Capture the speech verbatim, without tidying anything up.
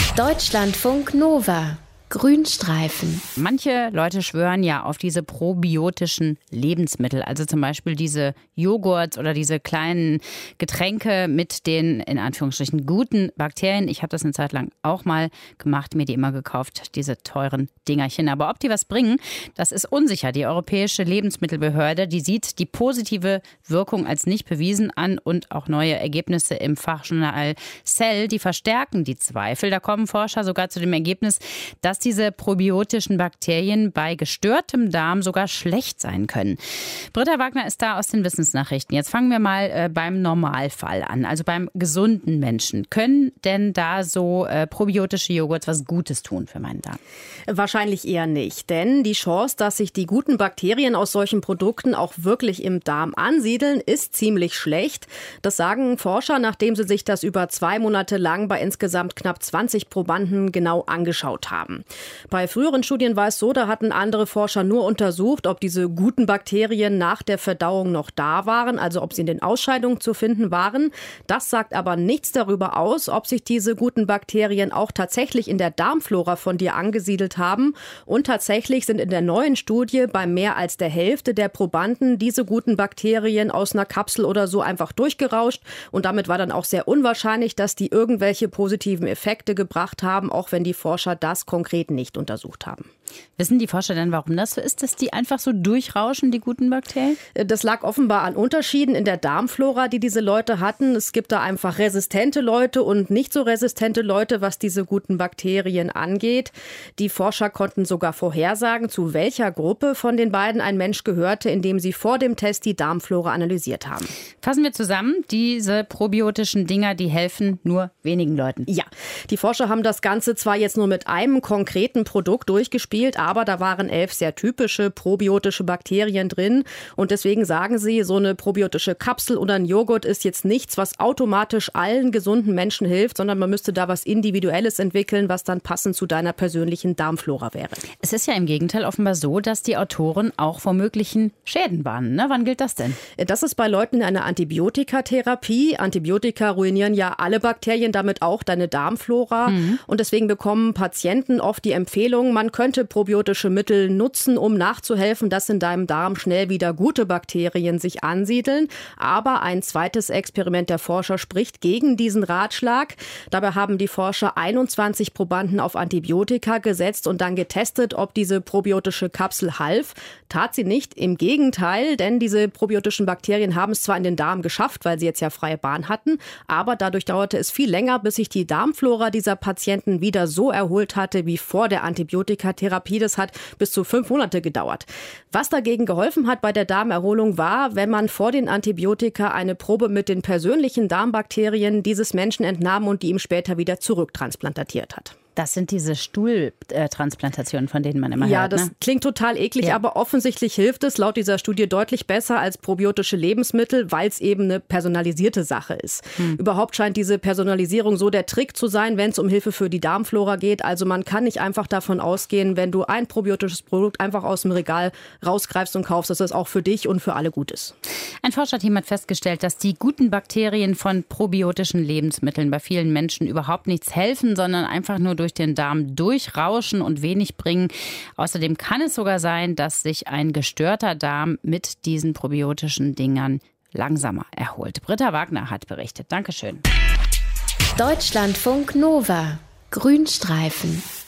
Deutschlandfunk Nova. Grünstreifen. Manche Leute schwören ja auf diese probiotischen Lebensmittel, also zum Beispiel diese Joghurts oder diese kleinen Getränke mit den in Anführungsstrichen guten Bakterien. Ich habe das eine Zeit lang auch mal gemacht, mir die immer gekauft, diese teuren Dingerchen. Aber ob die was bringen, das ist unsicher. Die Europäische Lebensmittelbehörde, die sieht die positive Wirkung als nicht bewiesen an und auch neue Ergebnisse im Fachjournal Cell, die verstärken die Zweifel. Da kommen Forscher sogar zu dem Ergebnis, dass diese probiotischen Bakterien bei gestörtem Darm sogar schlecht sein können. Britta Wagner ist da aus den Wissensnachrichten. Jetzt fangen wir mal äh, beim Normalfall an, also beim gesunden Menschen. Können denn da so äh, probiotische Joghurts was Gutes tun für meinen Darm? Wahrscheinlich eher nicht, denn die Chance, dass sich die guten Bakterien aus solchen Produkten auch wirklich im Darm ansiedeln, ist ziemlich schlecht. Das sagen Forscher, nachdem sie sich das über zwei Monate lang bei insgesamt knapp zwanzig Probanden genau angeschaut haben. Bei früheren Studien war es so, da hatten andere Forscher nur untersucht, ob diese guten Bakterien nach der Verdauung noch da waren, also ob sie in den Ausscheidungen zu finden waren. Das sagt aber nichts darüber aus, ob sich diese guten Bakterien auch tatsächlich in der Darmflora von dir angesiedelt haben. Und tatsächlich sind in der neuen Studie bei mehr als der Hälfte der Probanden diese guten Bakterien aus einer Kapsel oder so einfach durchgerauscht. Und damit war dann auch sehr unwahrscheinlich, dass die irgendwelche positiven Effekte gebracht haben, auch wenn die Forscher das konkret nicht untersucht haben. Wissen die Forscher denn, warum das so ist, dass die einfach so durchrauschen, die guten Bakterien? Das lag offenbar an Unterschieden in der Darmflora, die diese Leute hatten. Es gibt da einfach resistente Leute und nicht so resistente Leute, was diese guten Bakterien angeht. Die Forscher konnten sogar vorhersagen, zu welcher Gruppe von den beiden ein Mensch gehörte, indem sie vor dem Test die Darmflora analysiert haben. Fassen wir zusammen, diese probiotischen Dinger, die helfen nur wenigen Leuten. Ja, die Forscher haben das Ganze zwar jetzt nur mit einem konkreten Produkt durchgespielt, aber da waren elf sehr typische probiotische Bakterien drin. Und deswegen sagen sie, so eine probiotische Kapsel oder ein Joghurt ist jetzt nichts, was automatisch allen gesunden Menschen hilft, sondern man müsste da was Individuelles entwickeln, was dann passend zu deiner persönlichen Darmflora wäre. Es ist ja im Gegenteil offenbar so, dass die Autoren auch vor möglichen Schäden warnen. Ne? Wann gilt das denn? Das ist bei Leuten in einer Antibiotikatherapie. Antibiotika ruinieren ja alle Bakterien, damit auch deine Darmflora. Mhm. Und deswegen bekommen Patienten oft die Empfehlung, man könnte probiotische Mittel nutzen, um nachzuhelfen, dass in deinem Darm schnell wieder gute Bakterien sich ansiedeln. Aber ein zweites Experiment der Forscher spricht gegen diesen Ratschlag. Dabei haben die Forscher einundzwanzig Probanden auf Antibiotika gesetzt und dann getestet, ob diese probiotische Kapsel half. Tat sie nicht, im Gegenteil, denn diese probiotischen Bakterien haben es zwar in den Darm geschafft, weil sie jetzt ja freie Bahn hatten, aber dadurch dauerte es viel länger, bis sich die Darmflora dieser Patienten wieder so erholt hatte wie vor der Antibiotikatherapie. Das hat bis zu fünf Monate gedauert. Was dagegen geholfen hat bei der Darmerholung war, wenn man vor den Antibiotika eine Probe mit den persönlichen Darmbakterien dieses Menschen entnahm und die ihm später wieder zurücktransplantiert hat. Das sind diese Stuhltransplantationen, von denen man immer ja, hört. Ja, das ne? klingt total eklig, ja. aber offensichtlich hilft es laut dieser Studie deutlich besser als probiotische Lebensmittel, weil es eben eine personalisierte Sache ist. Hm. Überhaupt scheint diese Personalisierung so der Trick zu sein, wenn es um Hilfe für die Darmflora geht. Also man kann nicht einfach davon ausgehen, wenn du ein probiotisches Produkt einfach aus dem Regal rausgreifst und kaufst, dass das auch für dich und für alle gut ist. Ein Forscherteam hat festgestellt, dass die guten Bakterien von probiotischen Lebensmitteln bei vielen Menschen überhaupt nichts helfen, sondern einfach nur durch den Darm durchrauschen und wenig bringen. Außerdem kann es sogar sein, dass sich ein gestörter Darm mit diesen probiotischen Dingern langsamer erholt. Britta Wagner hat berichtet. Dankeschön. Deutschlandfunk Nova. Grünstreifen.